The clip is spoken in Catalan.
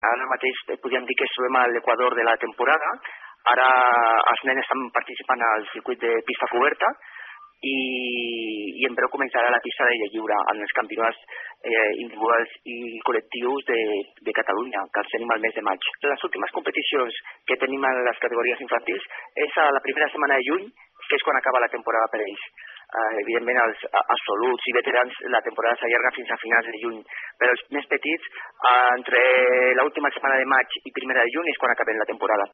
Ara mateix podríem dir que trobem a l'equador de la temporada. Ara els nens estan participant al circuit de pista coberta i en breu començarà la pista d'aire lliure en els campionats individuals i col·lectius de Catalunya, que els tenim al mes de maig. Les últimes competicions que tenim en les categories infantils és a la primera setmana de juny, que és quan acaba la temporada per ells. Evidentment, els absoluts i veterans, la temporada s'allarga fins a finals de juny, però els més petits, entre l'última setmana de maig i primera de juny és quan acabem la temporada.